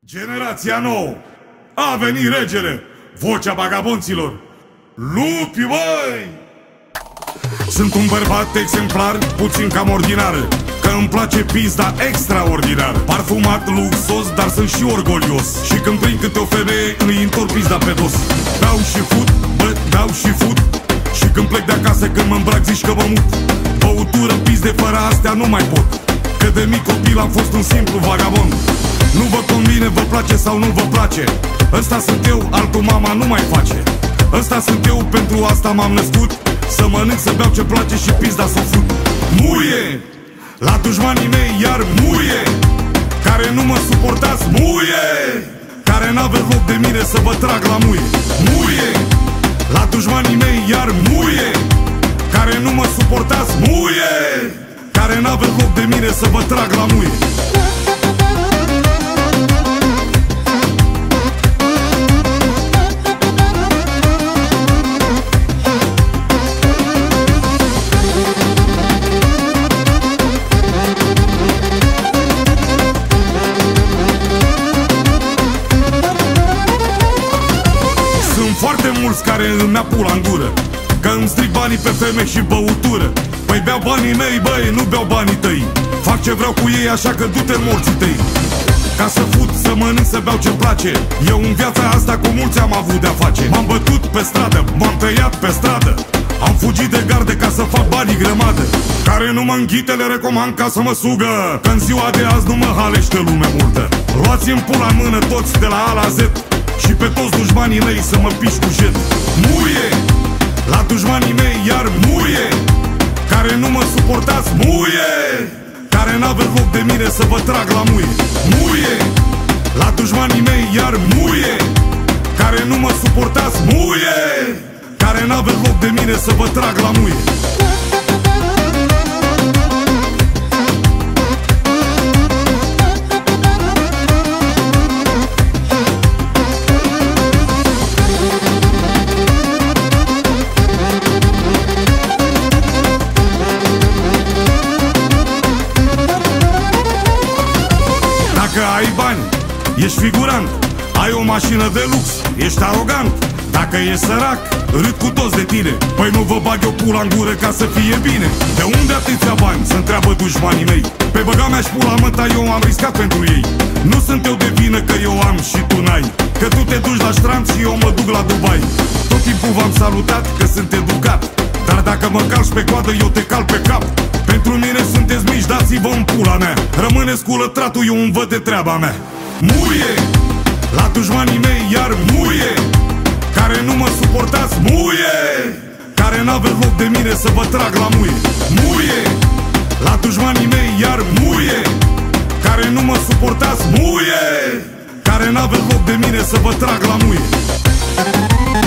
Generația nouă. A venit regele, vocea vagabonților. Lupi, băi! Sunt un bărbat exemplar, puțin cam ordinar, că îmi place pizda extraordinar. Parfumat, luxos, dar sunt și orgolios. Și când prind câte o femeie, îi întorc pizda pe dos. Beau și fut, bă, beau și fut. Și când plec de acasă, când mă îmbrac, zici că mă mut. Băutură, pizde, fără astea nu mai pot. Că de mic copil am fost un simplu vagabond. Nu vă convine, vă place sau nu vă place. Ăsta sunt eu, altul mama nu mai face. Ăsta sunt eu, pentru asta m-am născut. Să mănânc, să beau ce place și pizda să o fut. Muie! La dușmanii mei iar muie! Care nu mă suportați, muie! Care n-aveți loc de mine să vă trag la muie. Muie! La dușmanii mei iar muie! Care nu mă suportați, muie! Care n-aveți loc de mine să vă trag la muie. Foarte mulți care îmi ia pula în gură, că îmi stric banii pe femei și băutură. Păi beau banii mei, băi, nu beau banii tăi. Fac ce vreau cu ei, așa că du-te în morții tăi. Ca să fut, să mănânc, să beau ce-mi place. Eu în viața asta cu mulți am avut de-a face. M-am bătut pe stradă, m-am tăiat pe stradă. Am fugit de garde ca să fac banii grămadă. Care nu mă înghite le recomand ca să mă sugă, că în ziua de azi nu mă halește lume multă. Luați-mi pula în mână toți de la A la Z și pe toți dușmanii mei să mă piși cu jet. Muie! La dușmanii mei iar muie! Care nu mă suportați, muie! Care n-aveți loc de mine să vă trag la muie. Muie! La dușmanii mei iar muie! Care nu mă suportați, muie! Care n-aveți loc de mine să vă trag la muie. Dacă ai bani, ești figurant. Ai o mașină de lux, ești arogant. Dacă ești sărac, râd cu toți de tine. Păi nu vă bag eu pula în gură ca să fie bine. De unde atâția bani? Să întreabă dușmanii mei. Pe băga mea-și pula măta, eu am riscat pentru ei. Nu sunt eu de vină că eu am și tu n-ai. Că tu te duci la ștramp și eu mă duc la Dubai. Tot timpul v-am salutat că sunt educat, dar dacă mă calci pe coadă, eu te cal pe cap. Pentru mine sunteți mici, dați-vă în pula mea. Rămâneți cu lătratul, eu îmi văd de treaba mea. Muie! La dușmanii mei iar muie! Care nu mă suportați, muie! Care n-aveți loc de mine să vă trag la muie. Muie! La dușmanii mei iar muie! Care nu mă suportați, muie! Care n-aveți loc de mine să vă trag la muie.